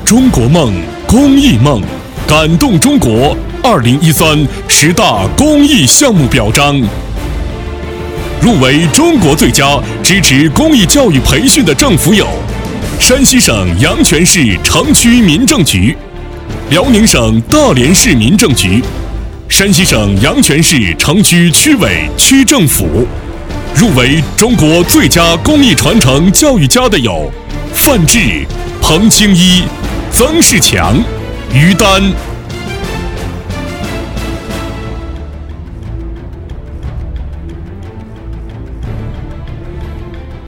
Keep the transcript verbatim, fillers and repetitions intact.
中国梦，公益梦，感动中国二零一三十大公益项目表彰。入围中国最佳支持公益教育培训的政府有：山西省阳泉市城区民政局、辽宁省大连市民政局、山西省阳泉市城区区委区政府。入围中国最佳公益传承教育家的有：范志、彭清一、曾仕强、于丹、